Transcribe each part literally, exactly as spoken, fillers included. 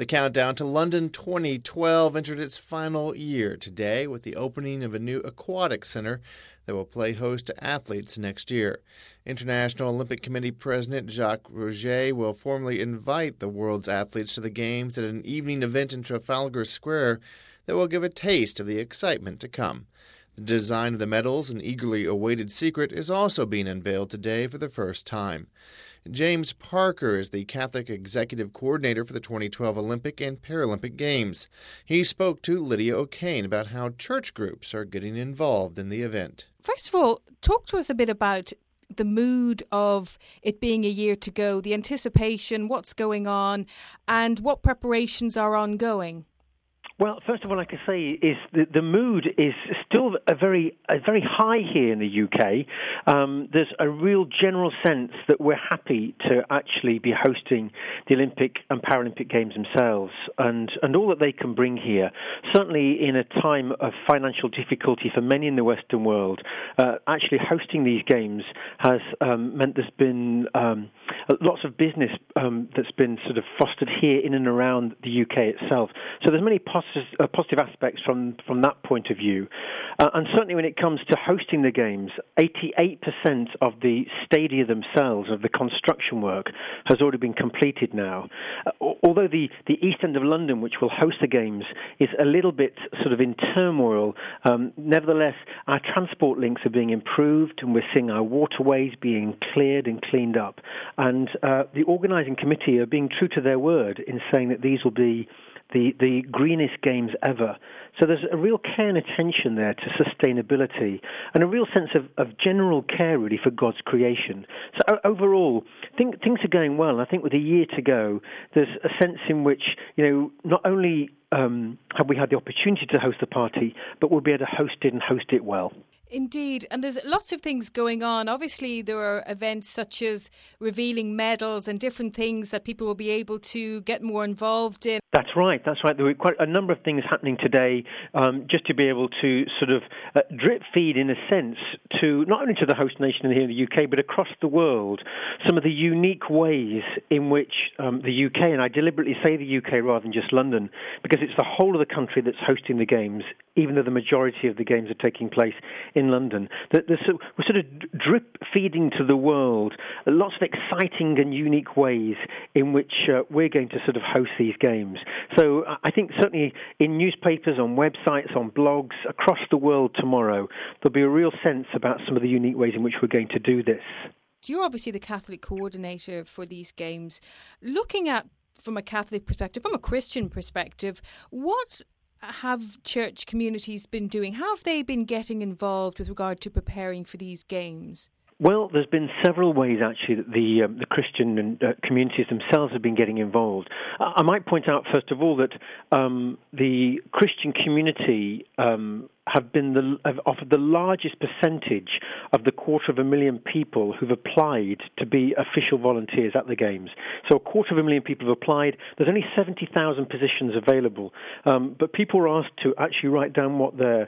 The countdown to London twenty twelve entered its final year today with the opening of a new aquatic center that will play host to athletes next year. International Olympic Committee President Jacques Rouget will formally invite the world's athletes to the Games at an evening event in Trafalgar Square that will give a taste of the excitement to come. The design of the medals, an eagerly awaited secret, is also being unveiled today for the first time. James Parker is the Catholic Executive Coordinator for the twenty twelve Olympic and Paralympic Games. He spoke to Lydia O'Kane about how church groups are getting involved in the event. First of all, talk to us a bit about the mood of it being a year to go, the anticipation, what's going on, and what preparations are ongoing. Well, first of all, like I say, is the, the mood is still a very a very high here in the U K. Um, there's a real general sense that we're happy to actually be hosting the Olympic and Paralympic Games themselves, and, and all that they can bring here. Certainly in a time of financial difficulty for many in the Western world, uh, actually hosting these games has um, meant there's been um, lots of business um, that's been sort of fostered here in and around the U K itself. So there's many positive Uh, positive aspects from, from that point of view. Uh, and certainly when it comes to hosting the Games, eighty-eight percent of the stadia themselves, of the construction work, has already been completed now. Uh, although the, the East End of London, which will host the Games, is a little bit sort of in turmoil, um, nevertheless, our transport links are being improved, and we're seeing our waterways being cleared and cleaned up. And uh, the organising committee are being true to their word in saying that these will be the, the greenest games ever. So there's a real care and attention there to sustainability and a real sense of, of general care, really, for God's creation. So overall, think, things are going well. And I think with a year to go, there's a sense in which, you know, not only um, have we had the opportunity to host the party, but we'll be able to host it and host it well. Indeed, and there's lots of things going on. Obviously, there are events such as revealing medals and different things that people will be able to get more involved in. That's right, that's right. There were quite a number of things happening today um, just to be able to sort of uh, drip feed, in a sense, to not only to the host nation here in the U K, but across the world, some of the unique ways in which um, the U K, and I deliberately say the U K rather than just London, because it's the whole of the country that's hosting the Games, even though the majority of the Games are taking place in London. That we're sort of drip feeding to the world lots of exciting and unique ways in which uh, we're going to sort of host these Games. So I think certainly in newspapers, on websites, on blogs, across the world tomorrow, there'll be a real sense about some of the unique ways in which we're going to do this. You're obviously the Catholic coordinator for these Games. Looking at, from a Catholic perspective, from a Christian perspective, what have church communities been doing? How have they been getting involved with regard to preparing for these Games? Well, there's been several ways, actually, that the um, the Christian uh, communities themselves have been getting involved. I, I might point out, first of all, that um, the Christian community um, have been the, have offered the largest percentage of the quarter of a million people who've applied to be official volunteers at the Games. So a quarter of a million people have applied. There's only seventy thousand positions available, um, but people were asked to actually write down what their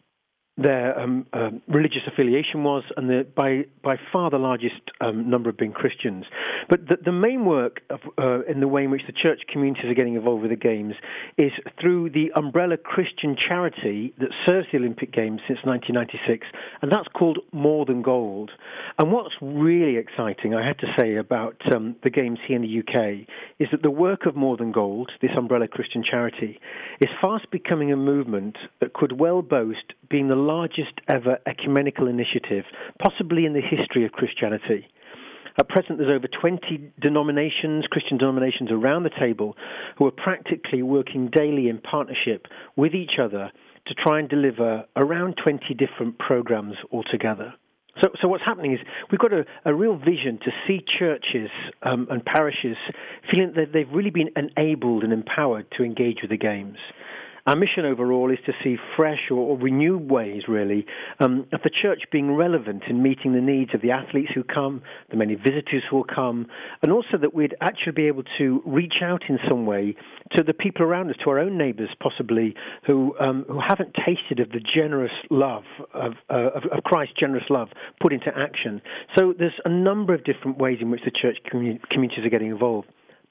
their um, um, religious affiliation was, and the, by by far the largest um, number have been Christians. But the, the main work of, uh, in the way in which the church communities are getting involved with the Games is through the umbrella Christian charity that serves the Olympic Games since nineteen ninety-six, and that's called More Than Gold. And what's really exciting, I have to say, about um, the Games here in the U K is that the work of More Than Gold, this umbrella Christian charity, is fast becoming a movement that could well boast being the largest ever ecumenical initiative, possibly in the history of Christianity. At present, there's over twenty denominations, Christian denominations around the table, who are practically working daily in partnership with each other to try and deliver around twenty different programs altogether. So, so what's happening is we've got a, a real vision to see churches um, and parishes feeling that they've really been enabled and empowered to engage with the Games. Our mission overall is to see fresh or, or renewed ways, really, um, of the church being relevant in meeting the needs of the athletes who come, the many visitors who will come, and also that we'd actually be able to reach out in some way to the people around us, to our own neighbours, possibly, who um, who haven't tasted of the generous love, of, uh, of, of Christ's generous love put into action. So there's a number of different ways in which the church commun- communities are getting involved.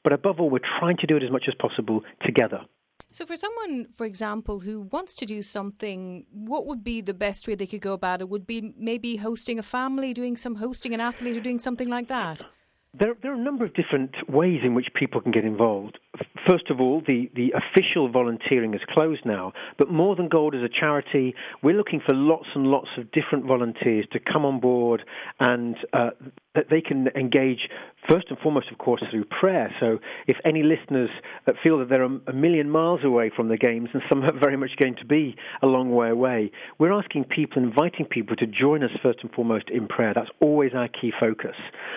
But above all, we're trying to do it as much as possible together. So for someone, for example, who wants to do something, what would be the best way they could go about it? Would be maybe hosting a family, doing some hosting an athlete or doing something like that? There, there are a number of different ways in which people can get involved. First of all, the, the official volunteering is closed now, but More Than Gold as a charity, we're looking for lots and lots of different volunteers to come on board and uh, that they can engage first and foremost, of course, through prayer. So if any listeners feel that they're a million miles away from the Games, and some are very much going to be a long way away, we're asking people, inviting people to join us first and foremost in prayer. That's always our key focus.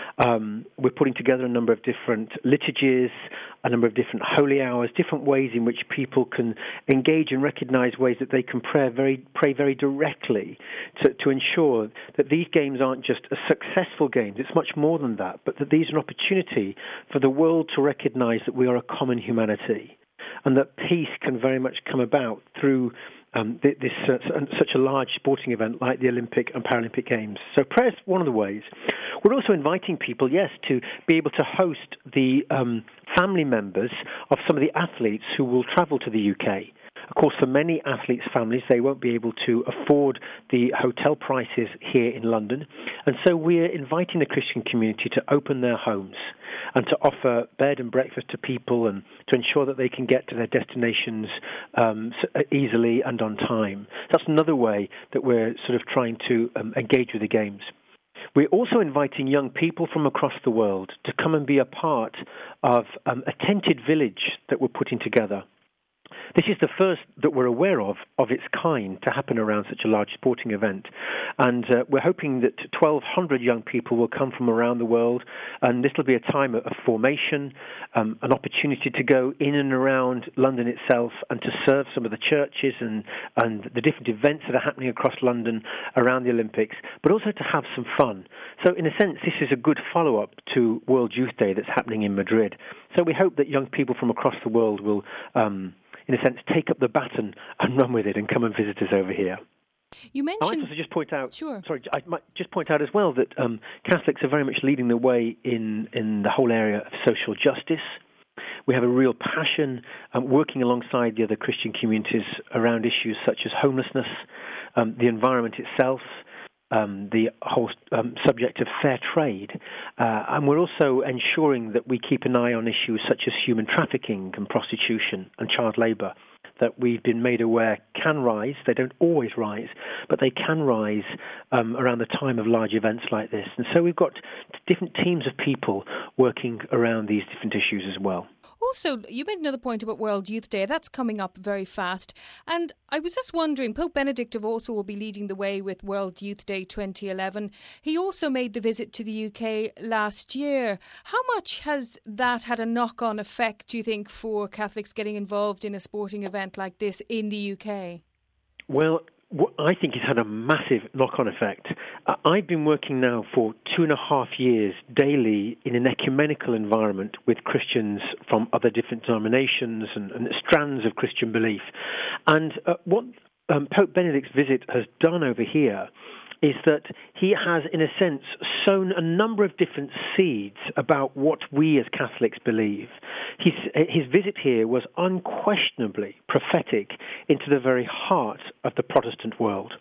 Um, we're putting together a number of different liturgies, a number of different holy hours, different ways in which people can engage and recognize ways that they can pray very, pray very directly to, to ensure that these games aren't just a successful games. It's much more than that, but that these are an opportunity for the world to recognize that we are a common humanity and that peace can very much come about through Um, this uh, such a large sporting event like the Olympic and Paralympic Games. So prayer is one of the ways. We're also inviting people, yes, to be able to host the um, family members of some of the athletes who will travel to the U K. Of course, for many athletes' families, they won't be able to afford the hotel prices here in London. And so we're inviting the Christian community to open their homes and to offer bed and breakfast to people and to ensure that they can get to their destinations um, easily and on time. That's another way that we're sort of trying to um, engage with the Games. We're also inviting young people from across the world to come and be a part of um, a tented village that we're putting together. This is the first that we're aware of, of its kind, to happen around such a large sporting event. And uh, we're hoping that twelve hundred young people will come from around the world, and this will be a time of formation, um, an opportunity to go in and around London itself and to serve some of the churches and, and the different events that are happening across London around the Olympics, but also to have some fun. So in a sense, this is a good follow-up to World Youth Day that's happening in Madrid. So we hope that young people from across the world will Um, in a sense, take up the baton and run with it and come and visit us over here. You mentioned... I might also just point out, sure. sorry, I might just point out as well that um, Catholics are very much leading the way in, in the whole area of social justice. We have a real passion um, working alongside the other Christian communities around issues such as homelessness, um, the environment itself, Um, the whole um, subject of fair trade. Uh, and we're also ensuring that we keep an eye on issues such as human trafficking and prostitution and child labour that we've been made aware can rise. They don't always rise, but they can rise um, around the time of large events like this. And so we've got different teams of people working around these different issues as well. Also, you made another point about World Youth Day. That's coming up very fast. And I was just wondering, Pope Benedict also will be leading the way with World Youth Day twenty eleven. He also made the visit to the U K last year. How much has that had a knock-on effect, do you think, for Catholics getting involved in a sporting event like this in the U K? Well, I think it's had a massive knock-on effect. I've been working now for two and a half years daily in an ecumenical environment with Christians from other different denominations and, and strands of Christian belief. And uh, what um, Pope Benedict's visit has done over here is that he has, in a sense, sown a number of different seeds about what we as Catholics believe. His, his visit here was unquestionably prophetic into the very heart of the Protestant world.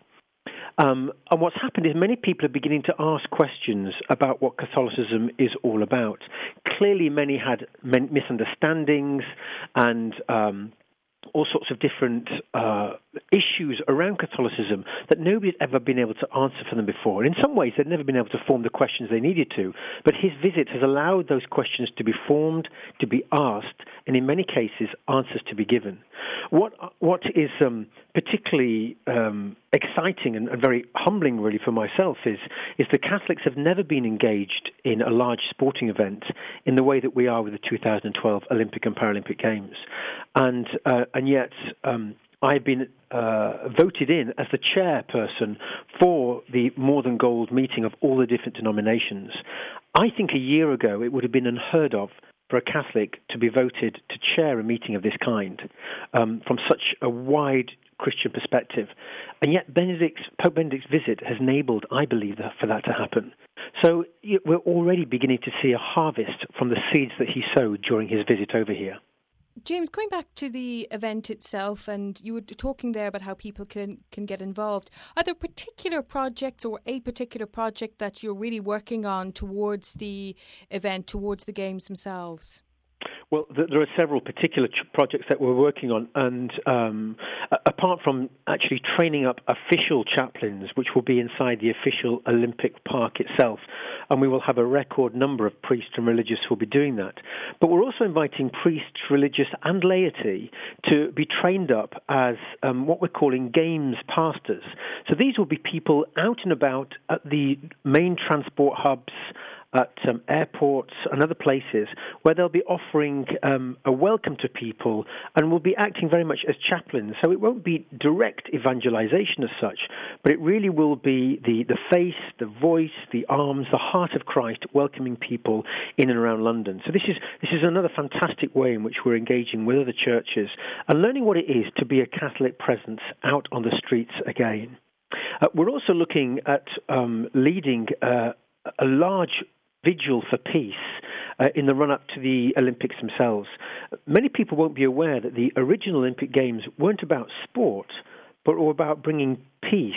Um, and what's happened is many people are beginning to ask questions about what Catholicism is all about. Clearly, many had misunderstandings and um, all sorts of different uh, issues around Catholicism that nobody had ever been able to answer for them before. And in some ways, they'd never been able to form the questions they needed to. But his visit has allowed those questions to be formed, to be asked, and in many cases, answers to be given. What what is um, particularly um, exciting and, and very humbling, really, for myself is is the Catholics have never been engaged in a large sporting event in the way that we are with the two thousand twelve Olympic and Paralympic Games, and uh, and yet um, I've been uh, voted in as the chairperson for the More Than Gold meeting of all the different denominations. I think a year ago it would have been unheard of for a Catholic to be voted to chair a meeting of this kind um, from such a wide Christian perspective. And yet Benedict's, Pope Benedict's visit has enabled, I believe, that, for that to happen. So we're already beginning to see a harvest from the seeds that he sowed during his visit over here. James, going back to the event itself, and you were talking there about how people can, can get involved. Are there particular projects or a particular project that you're really working on towards the event, towards the games themselves? Well, there are several particular projects that we're working on, and um, apart from actually training up official chaplains, which will be inside the official Olympic Park itself, and we will have a record number of priests and religious who will be doing that. But we're also inviting priests, religious, and laity to be trained up as um, what we're calling games pastors. So these will be people out and about at the main transport hubs, at um, airports and other places, where they'll be offering um, a welcome to people and will be acting very much as chaplains. So it won't be direct evangelization as such, but it really will be the, the face, the voice, the arms, the heart of Christ welcoming people in and around London. So this is this is another fantastic way in which we're engaging with other churches and learning what it is to be a Catholic presence out on the streets again. Uh, we're also looking at um, leading uh, a large vigil for peace uh, in the run-up to the Olympics themselves. Many people won't be aware that the original Olympic Games weren't about sport, but were about bringing peace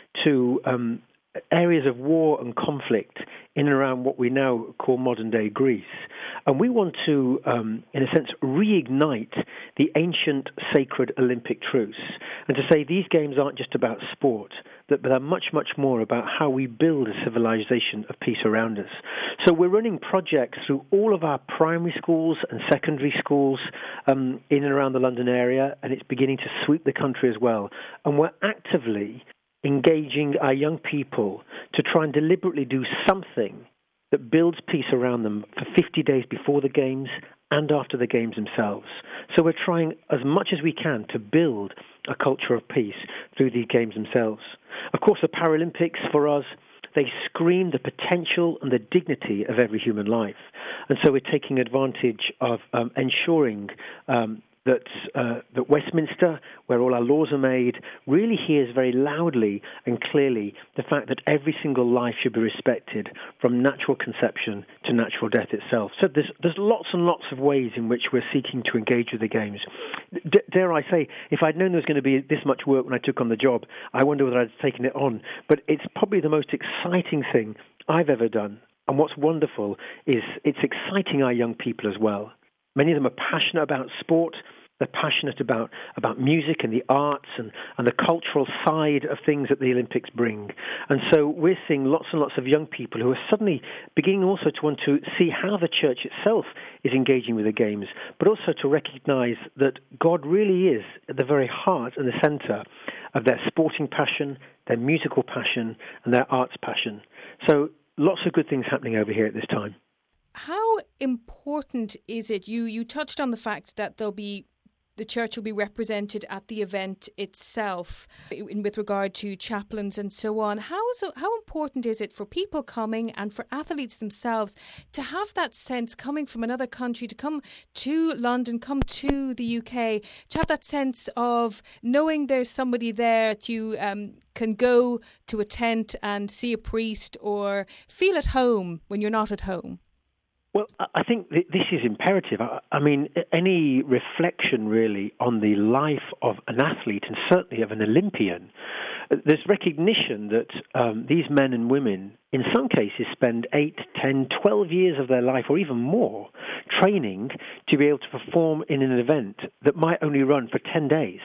to um, areas of war and conflict in and around what we now call modern-day Greece. And we want to, um, in a sense, reignite the ancient sacred Olympic truce and to say these games aren't just about sport, but they're much, much more about how we build a civilization of peace around us. So we're running projects through all of our primary schools and secondary schools um, in and around the London area, and it's beginning to sweep the country as well. And we're actively engaging our young people to try and deliberately do something that builds peace around them for fifty days before the Games and after the Games themselves. So we're trying as much as we can to build a culture of peace through these Games themselves. Of course, the Paralympics, for us, they scream the potential and the dignity of every human life. And so we're taking advantage of um, ensuring um, that uh, that Westminster, where all our laws are made, really hears very loudly and clearly the fact that every single life should be respected, from natural conception to natural death itself. So there's there's lots and lots of ways in which we're seeking to engage with the Games. D- dare I say, if I'd known there was going to be this much work when I took on the job, I wonder whether I'd taken it on. But it's probably the most exciting thing I've ever done. And what's wonderful is it's exciting our young people as well. Many of them are passionate about sport. They're passionate about, about music and the arts and, and the cultural side of things that the Olympics bring. And so we're seeing lots and lots of young people who are suddenly beginning also to want to see how the church itself is engaging with the Games, but also to recognize that God really is at the very heart and the center of their sporting passion, their musical passion, and their arts passion. So lots of good things happening over here at this time. How important is it? You you touched on the fact that there'll be the church will be represented at the event itself in, with regard to chaplains and so on. How is it, how important is it for people coming and for athletes themselves to have that sense coming from another country, to come to London, come to the U K, to have that sense of knowing there's somebody there that you um, can go to a tent and see a priest or feel at home when you're not at home? Well, I think this is imperative. I mean, any reflection really on the life of an athlete and certainly of an Olympian, there's recognition that um, these men and women, in some cases, spend eight, ten, twelve years of their life or even more training to be able to perform in an event that might only run for ten days.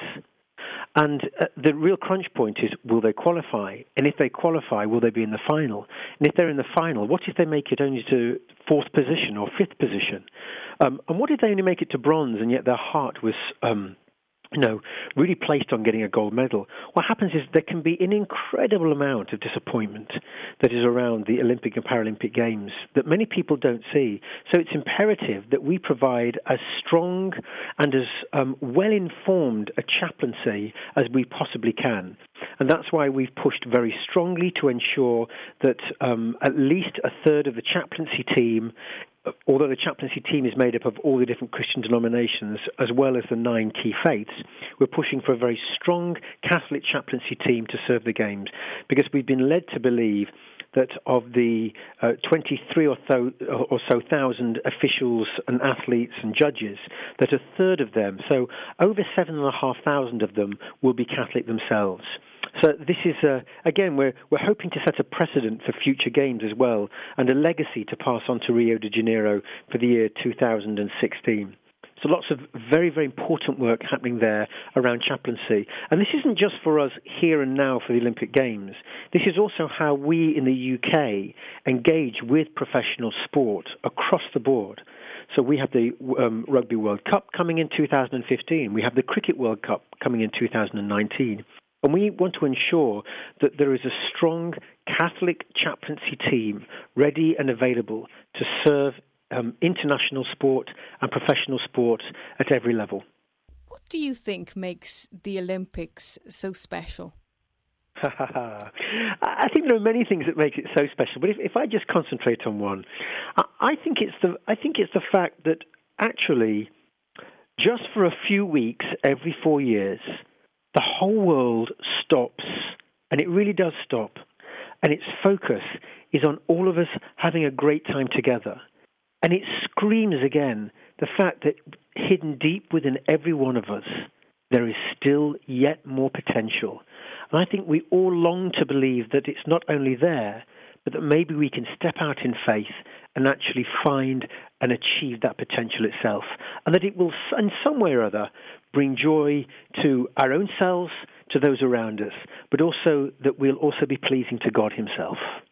And uh, the real crunch point is, will they qualify? And if they qualify, will they be in the final? And if they're in the final, what if they make it only to fourth position or fifth position? Um, and what if they only make it to bronze and yet their heart was um, you know, really placed on getting a gold medal? What happens is there can be an incredible amount of disappointment that is around the Olympic and Paralympic Games that many people don't see. So it's imperative that we provide as strong and as um, well-informed a chaplaincy as we possibly can. And that's why we've pushed very strongly to ensure that um, at least a third of the chaplaincy team, although the chaplaincy team is made up of all the different Christian denominations as well as the nine key faiths, we're pushing for a very strong Catholic chaplaincy team to serve the Games, because we've been led to believe that of the uh, twenty-three or so, or so thousand officials and athletes and judges, that a third of them, so over seven and a half thousand of them, will be Catholic themselves. So this is, uh, again, we're, we're hoping to set a precedent for future games as well, and a legacy to pass on to Rio de Janeiro for the year two thousand sixteen. So lots of very, very important work happening there around chaplaincy. And this isn't just for us here and now for the Olympic Games. This is also how we in the U K engage with professional sport across the board. So we have the um, Rugby World Cup coming in two thousand fifteen. We have the Cricket World Cup coming in two thousand nineteen. And we want to ensure that there is a strong Catholic chaplaincy team ready and available to serve um, international sport and professional sport at every level. What do you think makes the Olympics so special? I think there are many things that make it so special, but if, if I just concentrate on one, I, I think it's the I think it's the fact that actually, just for a few weeks every four years, the whole world stops, and it really does stop, and its focus is on all of us having a great time together. And it screams again the fact that hidden deep within every one of us, there is still yet more potential. And I think we all long to believe that it's not only there, but that maybe we can step out in faith and actually find and achieve that potential itself. And that it will, in some way or other, bring joy to our own selves, to those around us, but also that we'll also be pleasing to God himself.